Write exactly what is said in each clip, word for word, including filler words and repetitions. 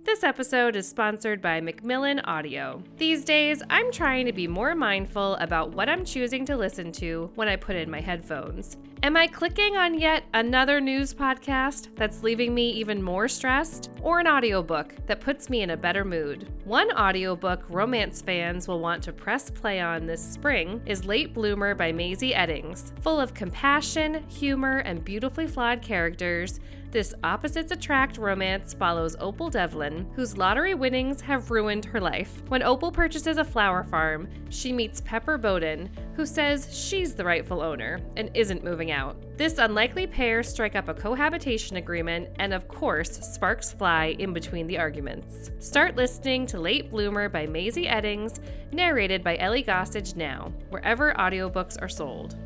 This episode is sponsored by Macmillan Audio. These days, I'm trying to be more mindful about what I'm choosing to listen to when I put in my headphones. Am I clicking on yet another news podcast that's leaving me even more stressed? Or an audiobook that puts me in a better mood? One audiobook romance fans will want to press play on this spring is Late Bloomer by Maisie Eddings. Full of compassion, humor, and beautifully flawed characters, this opposites attract romance follows Opal Devlin, whose lottery winnings have ruined her life. When Opal purchases a flower farm, she meets Pepper Bowden, who says she's the rightful owner and isn't moving out. This unlikely pair strike up a cohabitation agreement, and of course, sparks fly in between the arguments. Start listening to Late Bloomer by Maisie Eddings, narrated by Ellie Gossage now, wherever audiobooks are sold.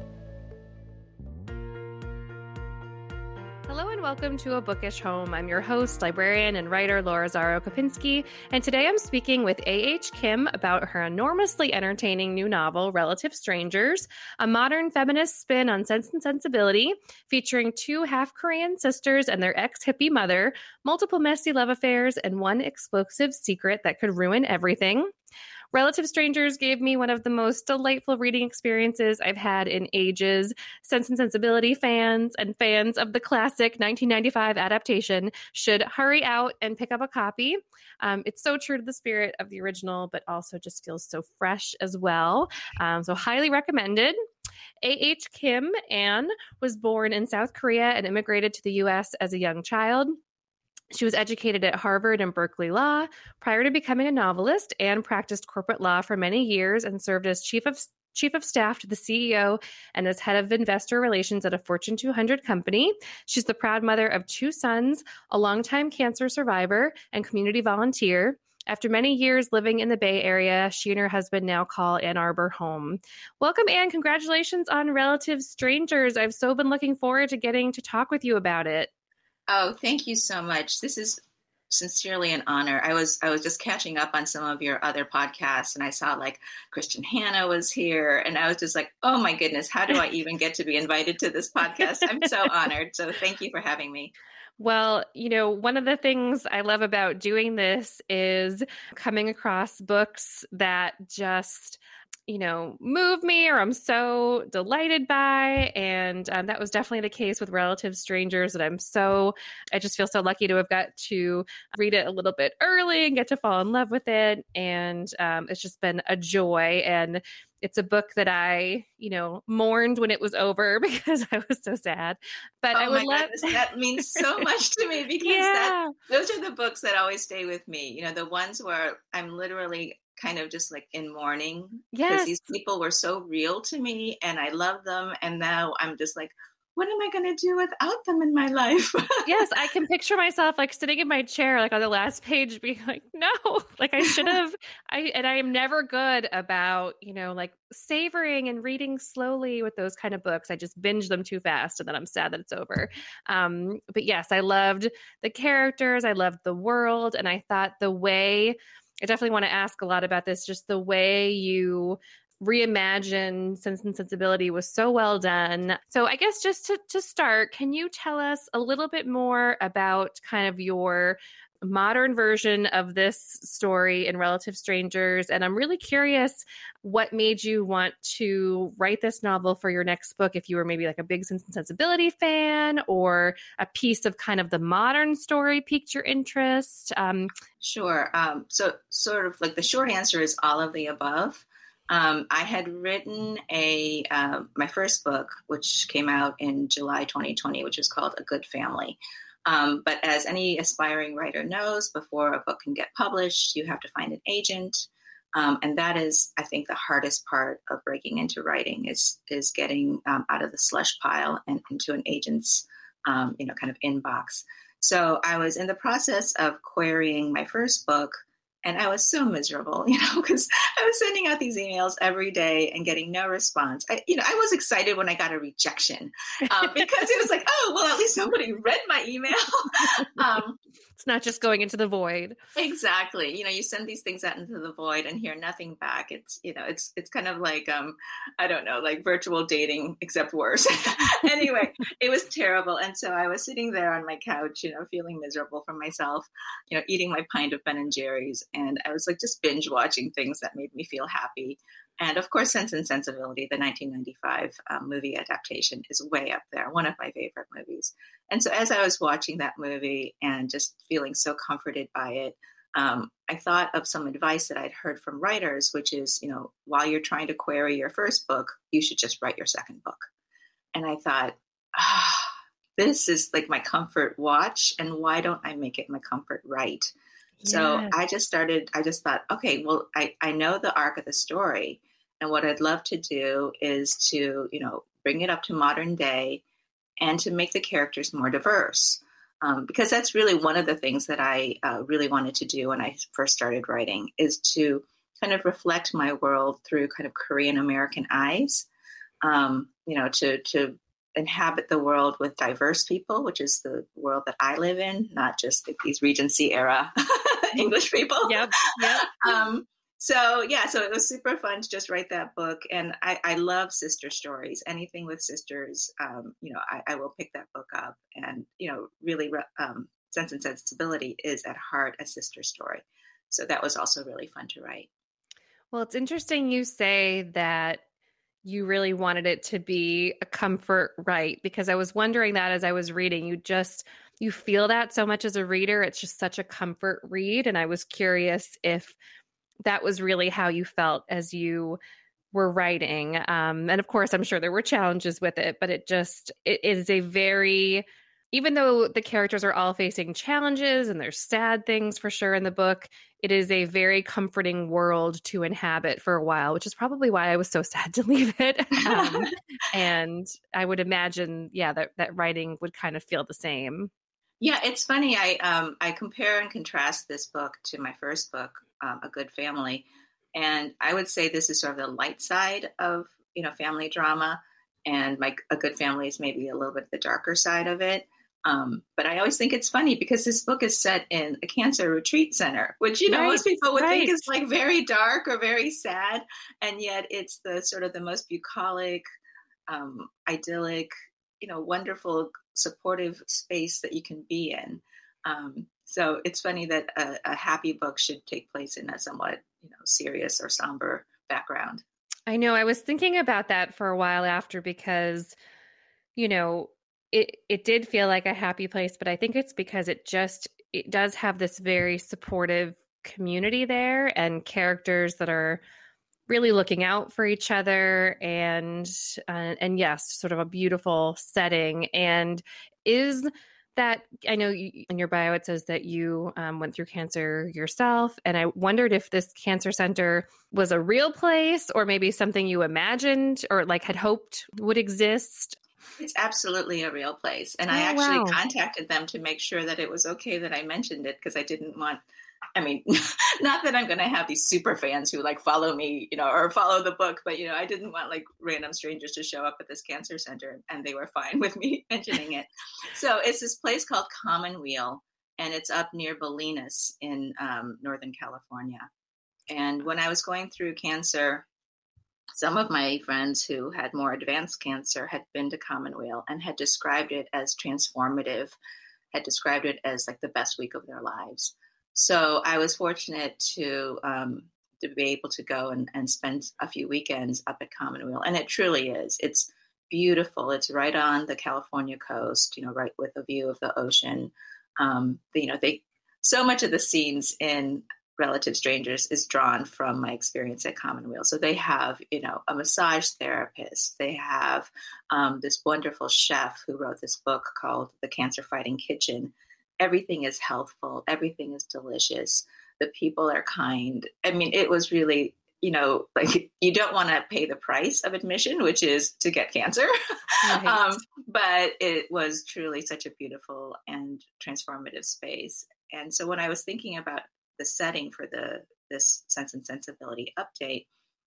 Hello and welcome to A Bookish Home. I'm your host, librarian, and writer Laura Zaro Kopinski, and today I'm speaking with A H Kim about her enormously entertaining new novel, Relative Strangers, a modern feminist spin on Sense and Sensibility, featuring two half-Korean sisters and their ex-hippie mother, multiple messy love affairs, and one explosive secret that could ruin everything. Relative Strangers gave me one of the most delightful reading experiences I've had in ages. Sense and Sensibility fans and fans of the classic nineteen ninety-five adaptation should hurry out and pick up a copy. Um, it's so true to the spirit of the original, but also just feels so fresh as well. Um, so highly recommended. A H Kim An was born in South Korea and immigrated to the U S as a young child. She was educated at Harvard and Berkeley Law. Prior to becoming a novelist, Anne practiced corporate law for many years and served as chief of chief of staff to the C E O and as head of investor relations at a Fortune two hundred company. She's the proud mother of two sons, a longtime cancer survivor, and community volunteer. After many years living in the Bay Area, she and her husband now call Ann Arbor home. Welcome, Anne. Congratulations on Relative Strangers. I've so been looking forward to getting to talk with you about it. Oh, thank you so much. This is sincerely an honor. I was I was just catching up on some of your other podcasts, and I saw like Christian Hanna was here, and I was just like, oh my goodness, how do I even get to be invited to this podcast? I'm so honored. So thank you for having me. Well, you know, one of the things I love about doing this is coming across books that just you know, move me or I'm so delighted by. And um, that was definitely the case with Relative Strangers. And I'm so, I just feel so lucky to have got to read it a little bit early and get to fall in love with it. And um, it's just been a joy. And it's a book that I, you know, mourned when it was over because I was so sad. But oh I would my love goodness, that means so much to me because yeah. that, those are the books that always stay with me. You know, the ones where I'm literally kind of just like in mourning because yes. these people were so real to me and I love them. And now I'm just like, what am I going to do without them in my life? Yes, I can picture myself like sitting in my chair, like on the last page being like, no, like I should have, I, and I am never good about, you know, like savoring and reading slowly with those kind of books. I just binge them too fast and then I'm sad that it's over. Um, but yes, I loved the characters. I loved the world. And I thought the way, I definitely want to ask a lot about this, just the way you reimagine Sense and Sensibility was so well done. So I guess just to, to start, can you tell us a little bit more about kind of your modern version of this story in Relative Strangers? And I'm really curious what made you want to write this novel for your next book, if you were maybe like a big Sense and Sensibility fan or a piece of kind of the modern story piqued your interest. Um, sure. Um, so sort of like the short answer is all of the above. Um, I had written a uh, my first book, which came out in July twenty twenty, which is called A Good Family. Um, but as any aspiring writer knows, before a book can get published, you have to find an agent. Um, and that is, I think, the hardest part of breaking into writing is is getting um, out of the slush pile and into an agent's, um, you know, kind of inbox. So I was in the process of querying my first book, and I was so miserable, you know, because I was sending out these emails every day and getting no response. I, you know, I was excited when I got a rejection uh, because it was like, oh, well, at least somebody read my email. um, It's not just going into the void. Exactly. You know, you send these things out into the void and hear nothing back. It's, you know, it's, it's kind of like, um, I don't know, like virtual dating, except worse. Anyway, it was terrible. And so I was sitting there on my couch, you know, feeling miserable for myself, you know, eating my pint of Ben and Jerry's. And I was like just binge watching things that made me feel happy. And of course, Sense and Sensibility, the nineteen ninety-five um, movie adaptation, is way up there, one of my favorite movies. And so as I was watching that movie and just feeling so comforted by it, um, I thought of some advice that I'd heard from writers, which is, you know, while you're trying to query your first book, you should just write your second book. And I thought, ah, this is like my comfort watch, and why don't I make it my comfort write? Yes. So I just started, I just thought, okay, well, I, I know the arc of the story. And what I'd love to do is to, you know, bring it up to modern day and to make the characters more diverse. Um, because that's really one of the things that I uh, really wanted to do when I first started writing, is to kind of reflect my world through kind of Korean American eyes, um, you know, to, to inhabit the world with diverse people, which is the world that I live in, not just these Regency era English people. Yep. Yep. um, So yeah, so it was super fun to just write that book. And I, I love sister stories, anything with sisters. Um, you know, I, I will pick that book up, and, you know, really um, Sense and Sensibility is at heart a sister story. So that was also really fun to write. Well, it's interesting you say that you really wanted it to be a comfort write, because I was wondering that as I was reading. You just, you feel that so much as a reader. It's just such a comfort read. And I was curious if that was really how you felt as you were writing. Um, and of course, I'm sure there were challenges with it, but it just, it is a very, even though the characters are all facing challenges and there's sad things for sure in the book, it is a very comforting world to inhabit for a while, which is probably why I was so sad to leave it. Um, and I would imagine, yeah, that, that writing would kind of feel the same. Yeah, it's funny. I um, I compare and contrast this book to my first book, um, A Good Family, and I would say this is sort of the light side of, you know, family drama, and my A Good Family is maybe a little bit the darker side of it. Um, but I always think it's funny because this book is set in a cancer retreat center, which, you know, right, most people would right. think is like very dark or very sad, and yet it's the sort of the most bucolic, um, idyllic, you know, wonderful, supportive space that you can be in. Um, so it's funny that a, a happy book should take place in a somewhat, you know, serious or somber background. I know. I was thinking about that for a while after, because, you know, it it did feel like a happy place, but I think it's because it just, it does have this very supportive community there and characters that are really looking out for each other, and uh, and yes, sort of a beautiful setting. And is that, I know you, in your bio it says that you um, went through cancer yourself, and I wondered if this cancer center was a real place or maybe something you imagined or like had hoped would exist. It's absolutely a real place, and oh, I actually wow. contacted them to make sure that it was okay that I mentioned it, because I didn't want, I mean, not that I'm going to have these super fans who like follow me, you know, or follow the book, but, you know, I didn't want like random strangers to show up at this cancer center, and they were fine with me mentioning it. So it's this place called Commonweal, and it's up near Bolinas in um, Northern California. And when I was going through cancer, some of my friends who had more advanced cancer had been to Commonweal and had described it as transformative, had described it as like the best week of their lives. So I was fortunate to um, to be able to go and, and spend a few weekends up at Commonweal. And it truly is. It's beautiful. It's right on the California coast, you know, right with a view of the ocean. Um, you know, they so much of the scenes in Relative Strangers is drawn from my experience at Commonweal. So they have, you know, a massage therapist. They have um, this wonderful chef who wrote this book called The Cancer Fighting Kitchen. Everything is healthful. Everything is delicious. The people are kind. I mean, it was really, you know, like you don't want to pay the price of admission, which is to get cancer. Right. um, but it was truly such a beautiful and transformative space. And so when I was thinking about the setting for the this Sense and Sensibility update,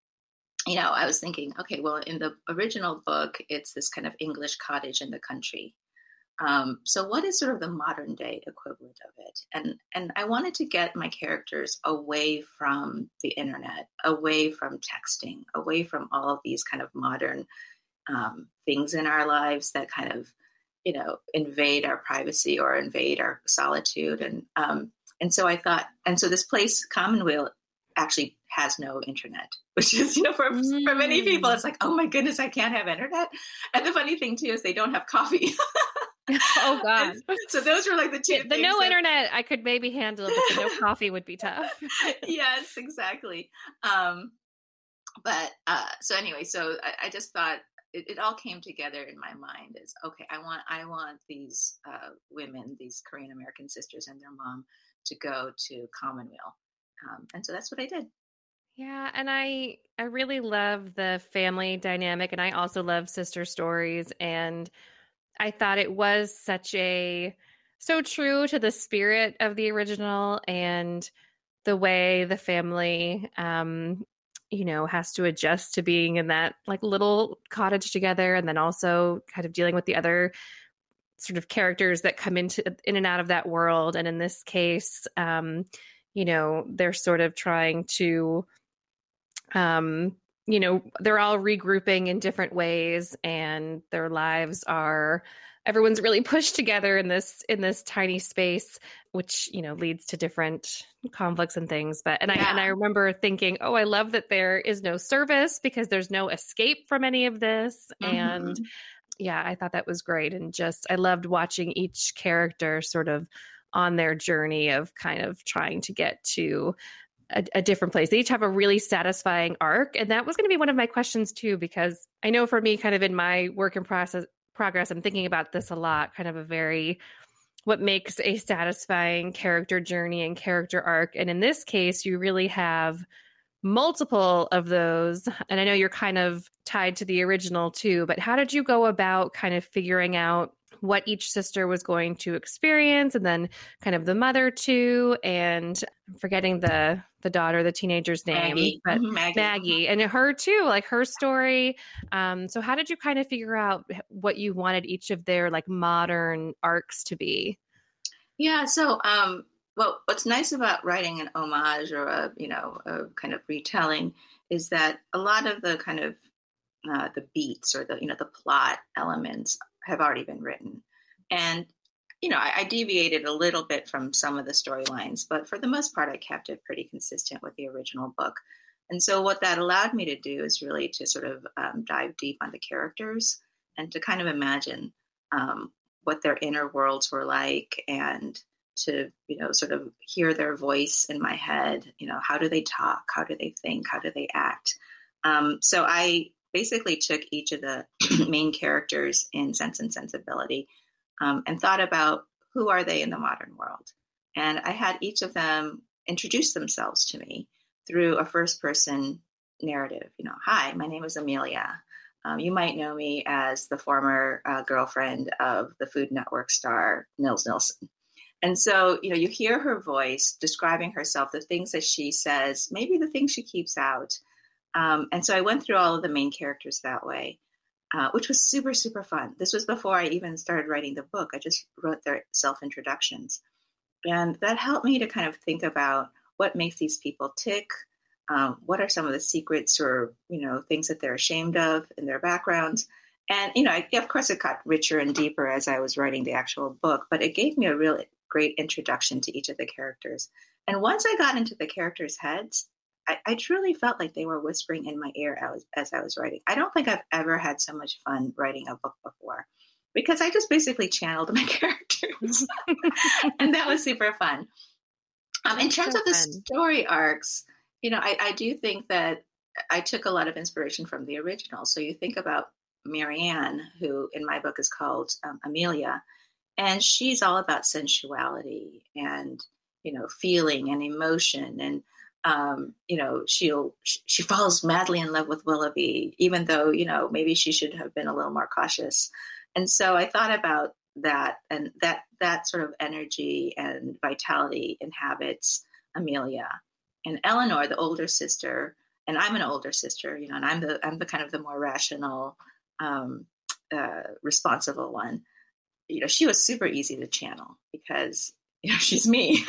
you know, I was thinking, okay, well, in the original book, it's this kind of English cottage in the country. Um, so what is sort of the modern day equivalent of it? And and I wanted to get my characters away from the internet, away from texting, away from all of these kind of modern um, things in our lives that kind of, you know, invade our privacy or invade our solitude. And um, and so I thought, and so this place, Commonweal, actually has no internet, which is, you know, for mm. for many people, it's like, oh my goodness, I can't have internet. And the funny thing too is they don't have coffee. Oh God! So those were like the two. The, the no that... internet I could maybe handle, but the no coffee would be tough. Yes, exactly. Um, but uh, so anyway, so I, I just thought it, it all came together in my mind as okay. I want I want these uh, women, these Korean American sisters and their mom, to go to Commonweal, um, and so that's what I did. Yeah, and I I really love the family dynamic, and I also love sister stories, and I thought it was such a, so true to the spirit of the original and the way the family, um, you know, has to adjust to being in that like little cottage together. And then also kind of dealing with the other sort of characters that come into in and out of that world. And in this case, um, you know, they're sort of trying to, um, you know, they're all regrouping in different ways and their lives are, everyone's really pushed together in this, in this tiny space, which, you know, leads to different conflicts and things. But, and yeah. I, and I remember thinking, oh, I love that there is no service because there's no escape from any of this. Mm-hmm. And yeah, I thought that was great. And just, I loved watching each character sort of on their journey of kind of trying to get to A, a different place. They each have a really satisfying arc. And that was going to be one of my questions too, because I know for me, kind of in my work in process progress, I'm thinking about this a lot, kind of a very, what makes a satisfying character journey and character arc. And in this case, you really have multiple of those. And I know you're kind of tied to the original too, but how did you go about kind of figuring out what each sister was going to experience and then kind of the mother too, and I'm forgetting the the daughter, the teenager's name, Maggie. but Mm-hmm, Maggie. Maggie and her too, like her story. Um, so how did you kind of figure out what you wanted each of their like modern arcs to be? Yeah. So, um, well, what's nice about writing an homage or a, you know, a kind of retelling is that a lot of the kind of uh, the beats or the, you know, the plot elements have already been written. And, you know, I, I deviated a little bit from some of the storylines, but for the most part, I kept it pretty consistent with the original book. And so what that allowed me to do is really to sort of um, dive deep on the characters and to kind of imagine um, what their inner worlds were like and to, you know, sort of hear their voice in my head. You know, how do they talk? How do they think? How do they act? Um, so I basically took each of the main characters in Sense and Sensibility um, and thought about who are they in the modern world. And I had each of them introduce themselves to me through a first person narrative. You know, hi, my name is Amelia. Um, you might know me as the former uh, girlfriend of the Food Network star Nils Nilsson. And so, you know, you hear her voice describing herself, the things that she says, maybe the things she keeps out. Um, and so I went through all of the main characters that way, uh, which was super, super fun. This was before I even started writing the book. I just wrote their self-introductions. And that helped me to kind of think about what makes these people tick. Um, what are some of the secrets or, you know, things that they're ashamed of in their backgrounds? And, you know, I, of course, it got richer and deeper as I was writing the actual book, but it gave me a really great introduction to each of the characters. And once I got into the characters' heads, I, I truly felt like they were whispering in my ear as, as I was writing. I don't think I've ever had so much fun writing a book before because I just basically channeled my characters. And that was super fun. Um, in terms so of the fun. Story arcs, you know, I, I do think that I took a lot of inspiration from the original. So you think about Marianne, who in my book is called um, Amelia, and she's all about sensuality and, you know, feeling and emotion. And, um, you know, she'll, she falls madly in love with Willoughby, even though, you know, maybe she should have been a little more cautious. And so I thought about that, and that, that sort of energy and vitality inhabits Amelia. And Eleanor, the older sister, and I'm an older sister, you know, and I'm the, I'm the kind of the more rational, um, uh, responsible one. you know, she was super easy to channel because, you know, she's me.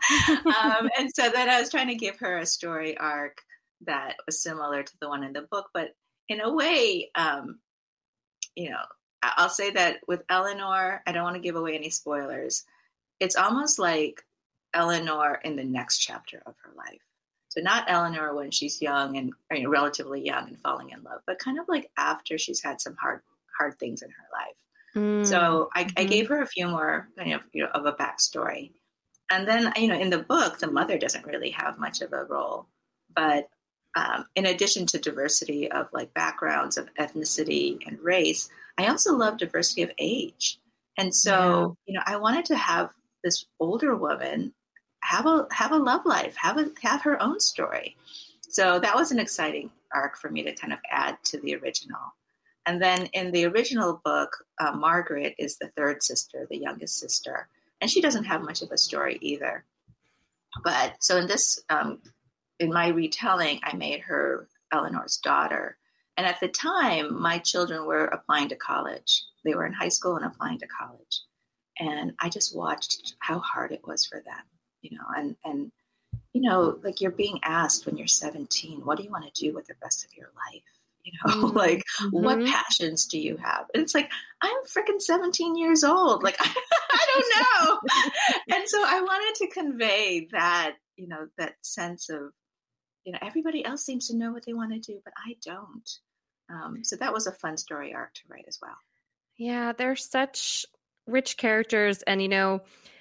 um, and so then I was trying to give her a story arc that was similar to the one in the book, but in a way, um, you know, I'll say that with Eleanor, I don't want to give away any spoilers. It's almost like Eleanor in the next chapter of her life. So not Eleanor when she's young and, you know, relatively young and falling in love, but kind of like after she's had some hard, hard things in her life. Mm, so I, mm-hmm. I gave her a few more kind of, you know, of a backstory. And then, you know, in the book, the mother doesn't really have much of a role, but um, in addition to diversity of like backgrounds of ethnicity and race, I also love diversity of age. And so, yeah. you know, I wanted to have this older woman have a have a love life, have a have her own story. So that was an exciting arc for me to kind of add to the original. And then in the original book, uh, Margaret is the third sister, the youngest sister, and she doesn't have much of a story either. But so in this, um, in my retelling, I made her Eleanor's daughter. And at the time, my children were applying to college. They were in high school and applying to college. And I just watched how hard it was for them, you know, and, and, you know, like you're being asked when you're seventeen, what do you want to do with the rest of your life? You know, mm-hmm. like mm-hmm. what passions do you have? And it's like, I'm freaking seventeen years old. Like, I, I don't know. And so I wanted to convey that, you know, that sense of, you know, everybody else seems to know what they want to do, but I don't. Um, so that was a fun story arc to write as well. Yeah, they're such rich characters. And, you know,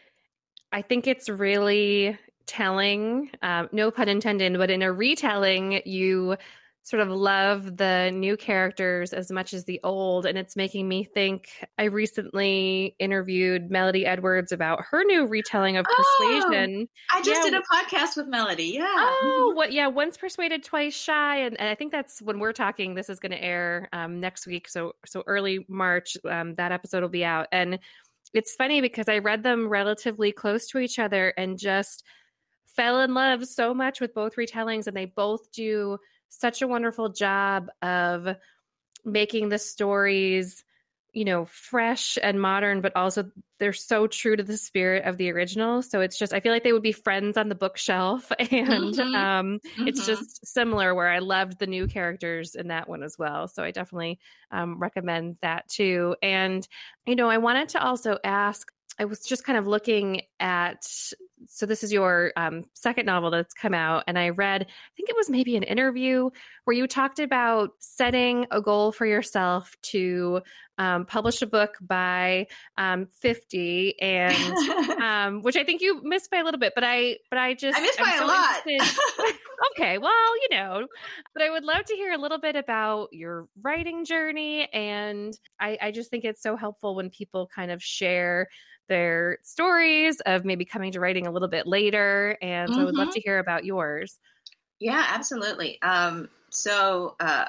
I think it's really telling, um, no pun intended, but in a retelling, you sort of love the new characters as much as the old. And it's making me think, I recently interviewed Melody Edwards about her new retelling of Persuasion. Oh, I just yeah. did a podcast with Melody. Yeah. Oh, what? Yeah. Once Persuaded, Twice Shy. And, and I think that's when we're talking, this is going to air um, next week. So, so early March, um, that episode will be out. And it's funny because I read them relatively close to each other and just fell in love so much with both retellings. And they both do such a wonderful job of making the stories, you know, fresh and modern, but also they're so true to the spirit of the original. So it's just, I feel like they would be friends on the bookshelf. And mm-hmm. um, mm-hmm. it's just similar where I loved the new characters in that one as well. So I definitely um, recommend that too. And, you know, I wanted to also ask, I was just kind of looking at, so this is your um, second novel that's come out, and I read, I think it was maybe an interview where you talked about setting a goal for yourself to um, publish a book by um, fifty, and um, which I think you missed by a little bit, but I, but I just I missed by so a lot. Okay, well, you know, but I would love to hear a little bit about your writing journey, and I, I just think it's so helpful when people kind of share their stories of maybe coming to writing a little bit later. And so mm-hmm. I would love to hear about yours. Yeah, absolutely. Um, so uh,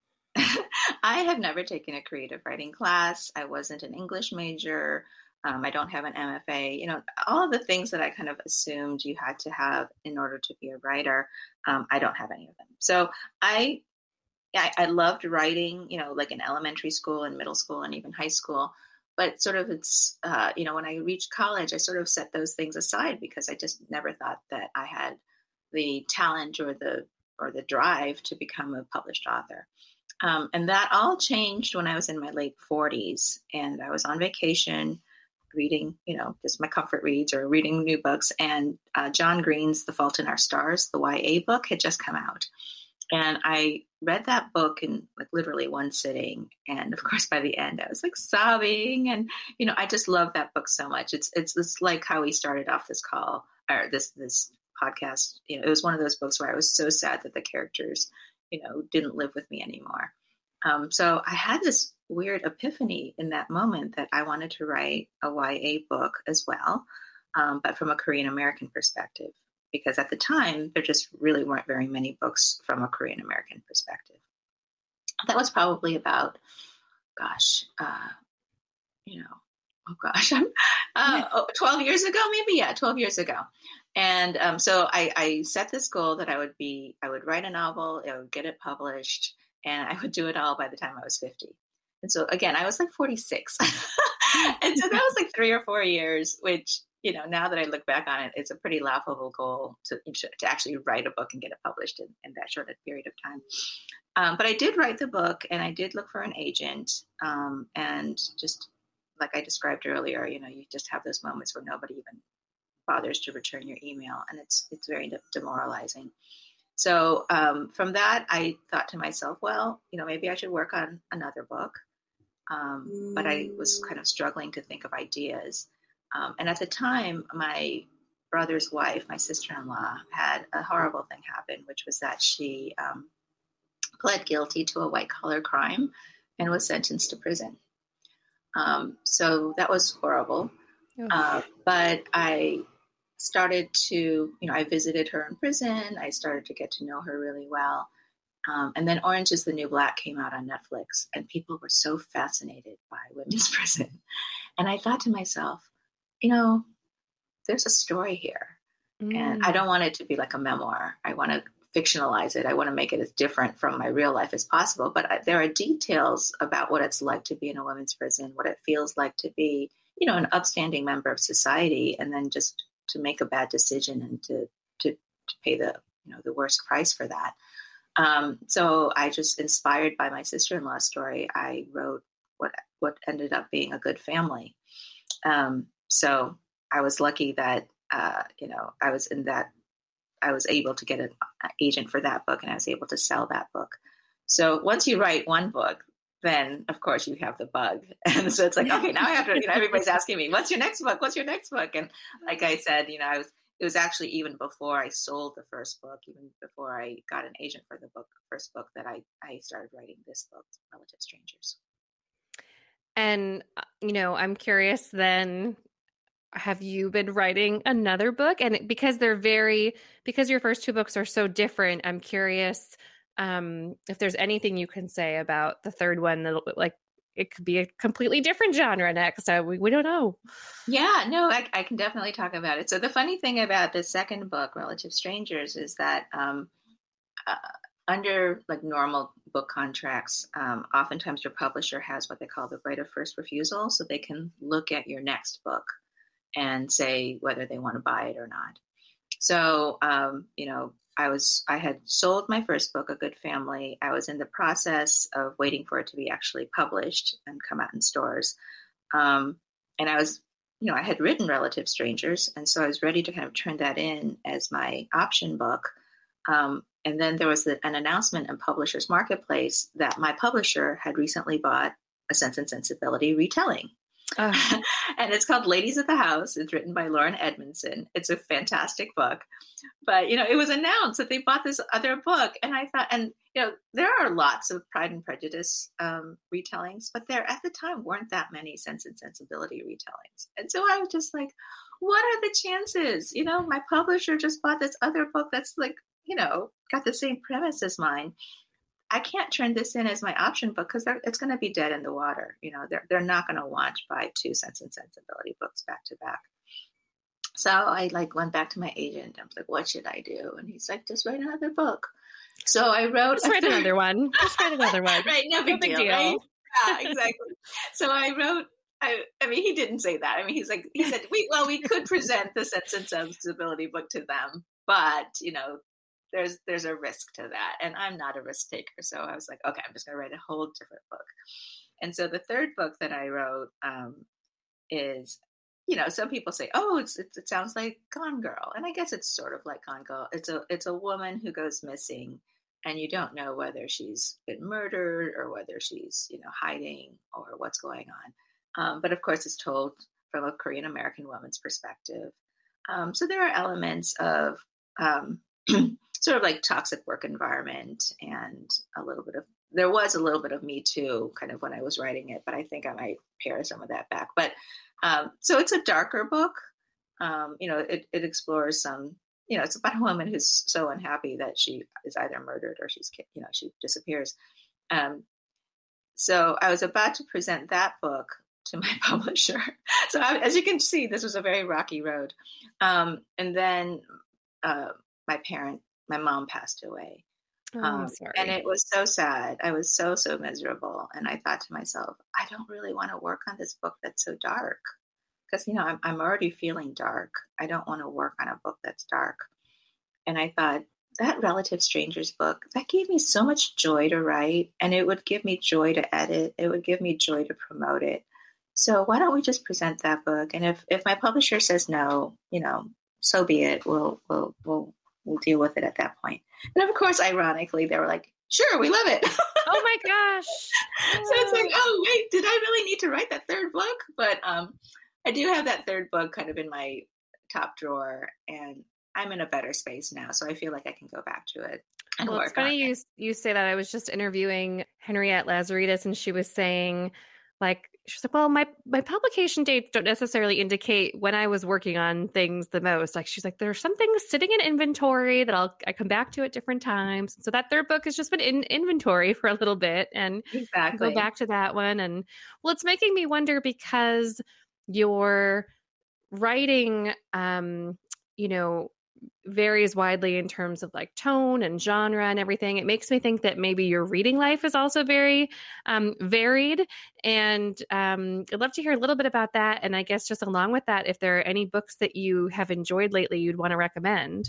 I have never taken a creative writing class. I wasn't an English major. Um, I don't have an M F A. You know, all of the things that I kind of assumed you had to have in order to be a writer, um, I don't have any of them. So I, I, I loved writing, you know, like in elementary school and middle school and even high school. But sort of it's, uh, you know, when I reached college, I sort of set those things aside because I just never thought that I had the talent or the or the drive to become a published author. Um, and that all changed when I was in my late forties and I was on vacation reading, you know, just my comfort reads or reading new books. And uh, John Green's The Fault in Our Stars, the Y A book, had just come out. And I read that book in like literally one sitting. And of course, by the end, I was like sobbing. And, you know, I just love that book so much. It's, it's, it's like how we started off this call or this, this podcast. You know, it was one of those books where I was so sad that the characters, you know, didn't live with me anymore. Um, so I had this weird epiphany in that moment that I wanted to write a Y A book as well, um, but from a Korean American perspective. Because at the time, there just really weren't very many books from a Korean American perspective. That was probably about, gosh, uh, you know, oh gosh, uh, twelve years ago, maybe, yeah, twelve years ago. And um, so I, I set this goal that I would be, I would write a novel, I would get it published, and I would do it all by the time I was fifty. And so again, I was like forty-six. And so that was like three or four years, which, you know, now that I look back on it, it's a pretty laughable goal to, to actually write a book and get it published in, in that short period of time. Um, but I did write the book, and I did look for an agent. Um, and just like I described earlier, you know, you just have those moments where nobody even bothers to return your email, and it's it's very de- demoralizing. So um, from that, I thought to myself, well, you know, maybe I should work on another book. Um, but I was kind of struggling to think of ideas. Um, and at the time, my brother's wife, my sister-in-law, had a horrible thing happen, which was that she um, pled guilty to a white-collar crime and was sentenced to prison. Um, so that was horrible. Oh. Uh, but I started to, you know, I visited her in prison. I started to get to know her really well. Um, and then Orange is the New Black came out on Netflix, and people were so fascinated by women's prison. And I thought to myself, you know, there's a story here. Mm. And I don't want it to be like a memoir. I want to fictionalize it. I want to make it as different from my real life as possible. But I, there are details about what it's like to be in a women's prison, what it feels like to be, you know, an upstanding member of society, and then just to make a bad decision and to to, to pay the, you know, the worst price for that. Um, so I just, inspired by my sister-in-law's story, I wrote what what ended up being A Good Family. Um, so I was lucky that, uh, you know, I was in that, I was able to get an agent for that book, and I was able to sell that book. So once you write one book, then of course you have the bug. And so it's like, okay, now I have to, you know, everybody's asking me, what's your next book? What's your next book? And like I said, you know, I was, it was actually even before I sold the first book, even before I got an agent for the book, first book, that I, I started writing this book, Relative Strangers. And, you know, I'm curious then, have you been writing another book? And because they're very, because your first two books are so different, I'm curious um, if there's anything you can say about the third one that, like, it could be a completely different genre next. Uh, we, we don't know. Yeah, no, I, I can definitely talk about it. So the funny thing about the second book, Relative Strangers, is that um, uh, under like normal book contracts, um, oftentimes your publisher has what they call the right of first refusal. So they can look at your next book and say whether they want to buy it or not. So, um, you know, I was, I had sold my first book, A Good Family. I was in the process of waiting for it to be actually published and come out in stores. Um, and I was, you know, I had written Relative Strangers. And so I was ready to kind of turn that in as my option book. Um, and then there was the, an announcement in Publishers Marketplace that my publisher had recently bought a Sense and Sensibility retelling. Uh. And it's called Ladies of the House. It's written by Lauren Edmondson. It's a fantastic book. But, you know, it was announced that they bought this other book. And I thought, and, you know, there are lots of Pride and Prejudice um, retellings, but there at the time weren't that many Sense and Sensibility retellings. And so I was just like, what are the chances? You know, my publisher just bought this other book that's like, you know, got the same premise as mine. I can't turn this in as my option book because it's going to be dead in the water. You know, they're they're not going to want to buy two Sense and Sensibility books back to back. So I like went back to my agent. I was like, what should I do? And he's like, just write another book. So I wrote just write third... another one. Just write another one. Right, no big, no big deal. deal. Right? Yeah, exactly. So I wrote. I, I mean, he didn't say that. I mean, he's like, he said, we well, we could present the Sense and Sensibility book to them, but you know. There's there's a risk to that. And I'm not a risk taker. So I was like, okay, I'm just going to write a whole different book. And so the third book that I wrote um, is, you know, some people say, oh, it's, it, it sounds like Gone Girl. And I guess it's sort of like Gone Girl. It's a, it's a woman who goes missing and you don't know whether she's been murdered or whether she's, you know, hiding or what's going on. Um, but of course, it's told from a Korean American woman's perspective. Um, so there are elements of, um, sort of like toxic work environment and a little bit of, there was a little bit of Me Too kind of when I was writing it, but I think I might pare some of that back. But um, so it's a darker book. Um, you know, it, it explores some, you know, it's about a woman who's so unhappy that she is either murdered or she's, you know, she disappears. Um, so I was about to present that book to my publisher. So I, as you can see, this was a very rocky road. Um, and then uh, my parent, my mom passed away. Oh, I'm Um, and sorry. it was so sad. I was so, so miserable. And I thought to myself, I don't really want to work on this book that's so dark. Because, you know, I'm, I'm already feeling dark. I don't want to work on a book that's dark. And I thought, that Relative Strangers book, that gave me so much joy to write. And it would give me joy to edit. It would give me joy to promote it. So why don't we just present that book? And if, if my publisher says no, you know, so be it. We'll, we'll, we'll, we'll deal with it at that point. And of course, ironically, they were like, sure, we love it. Oh my gosh. So it's like, oh, wait, did I really need to write that third book? But um, I do have that third book kind of in my top drawer, and I'm in a better space now. So I feel like I can go back to it and Well, work it's funny on you it. you say that. I was just interviewing Henriette Lazaridis, and she was saying, like, she's like, well, my my publication dates don't necessarily indicate when I was working on things the most. Like, she's like, there's some things sitting in inventory that I'll I come back to at different times. So that third book has just been in inventory for a little bit, and go Exactly. back to that one. And well, it's making me wonder because you're writing, um, you know, varies widely in terms of like tone and genre and everything. It makes me think that maybe your reading life is also very um, varied. And um, I'd love to hear a little bit about that. And I guess just along with that, if there are any books that you have enjoyed lately you'd want to recommend.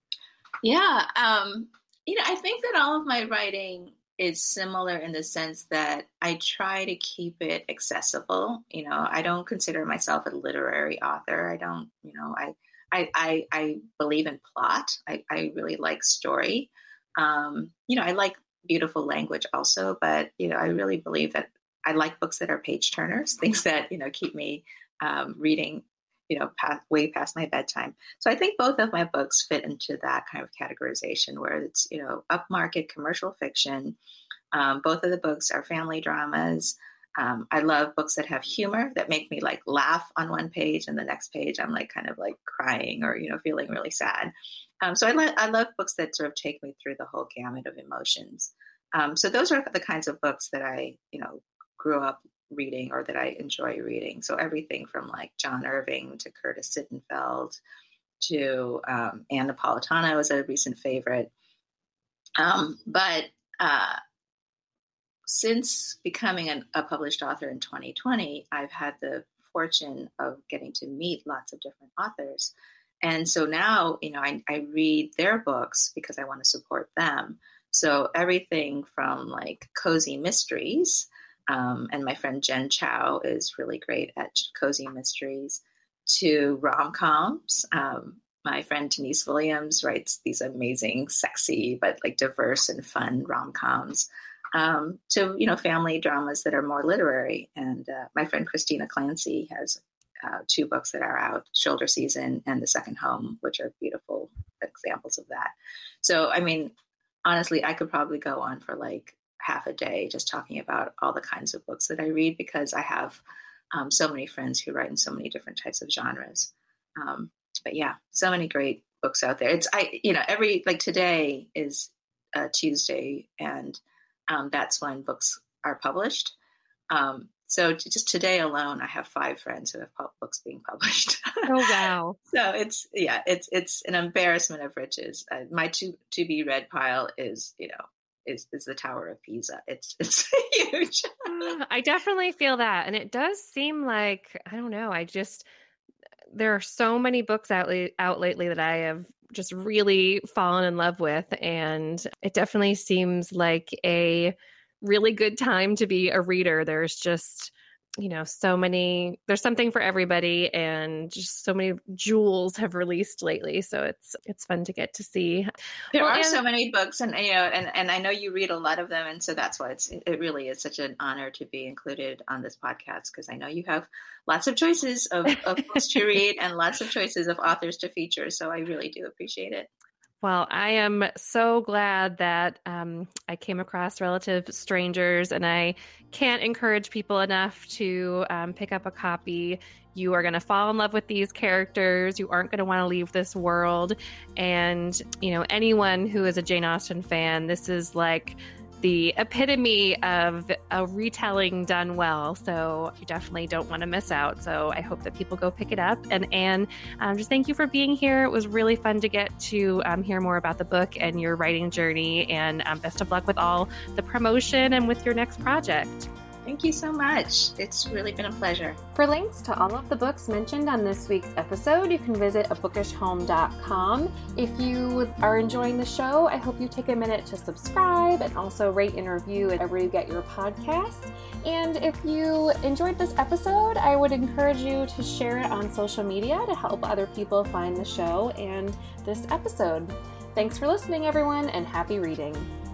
Yeah. Um, you know, I think that all of my writing is similar in the sense that I try to keep it accessible. You know, I don't consider myself a literary author. I don't, you know, I I, I, I believe in plot. I, I really like story. Um, you know, I like beautiful language also, but, you know, I really believe that I like books that are page turners, things that, you know, keep me um, reading, you know, past, way past my bedtime. So I think both of my books fit into that kind of categorization where it's, you know, upmarket commercial fiction. Um, both of the books are family dramas. Um, I love books that have humor that make me like laugh on one page and the next page I'm like kind of like crying or, you know, feeling really sad. Um, so I, lo- I love books that sort of take me through the whole gamut of emotions. Um, so those are the kinds of books that I, you know, grew up reading or that I enjoy reading. So everything from like John Irving to Curtis Sittenfeld to um, Ann Napolitano is a recent favorite. Um, but uh, Since becoming an, a published author in twenty twenty, I've had the fortune of getting to meet lots of different authors. And so now, you know, I, I read their books because I want to support them. So everything from like cozy mysteries, um, and my friend Jen Chow is really great at cozy mysteries, to rom-coms. Um, my friend Denise Williams writes these amazing, sexy, but like diverse and fun rom-coms. Um, to, you know, family dramas that are more literary. And uh, my friend Christina Clancy has uh, two books that are out, Shoulder Season and The Second Home, which are beautiful examples of that. So, I mean, honestly, I could probably go on for like half a day just talking about all the kinds of books that I read because I have um, so many friends who write in so many different types of genres. Um, but yeah, so many great books out there. It's, I, you know, every, like today is uh, Tuesday, and Um, that's when books are published. Um, so t- just today alone, I have five friends who have pu- books being published. Oh, wow. So it's, yeah, it's, it's an embarrassment of riches. Uh, my to, to be read pile is, you know, is, is the Tower of Pisa. It's, it's huge. I definitely feel that. And it does seem like, I don't know, I just, there are so many books out, la- out lately that I have just really fallen in love with. And it definitely seems like a really good time to be a reader. There's just, you know, so many, there's something for everybody, and just so many jewels have released lately. So it's, it's fun to get to see. There Well, are and so many books, and you know, and, and I know you read a lot of them, and so that's why it's it really is such an honor to be included on this podcast, because I know you have lots of choices of, of books to read and lots of choices of authors to feature. So I really do appreciate it. Well, I am so glad that um, I came across Relative Strangers, and I can't encourage people enough to um, pick up a copy. You are going to fall in love with these characters. You aren't going to want to leave this world. And, you know, anyone who is a Jane Austen fan, this is like the epitome of a retelling done well. So you definitely don't want to miss out. So I hope that people go pick it up. And Anne, um, just thank you for being here. It was really fun to get to um, hear more about the book and your writing journey. And um, best of luck with all the promotion and with your next project. Thank you so much. It's really been a pleasure. For links to all of the books mentioned on this week's episode, you can visit a bookish home dot com. If you are enjoying the show, I hope you take a minute to subscribe and also rate and review wherever you get your podcasts. And if you enjoyed this episode, I would encourage you to share it on social media to help other people find the show and this episode. Thanks for listening, everyone, and happy reading.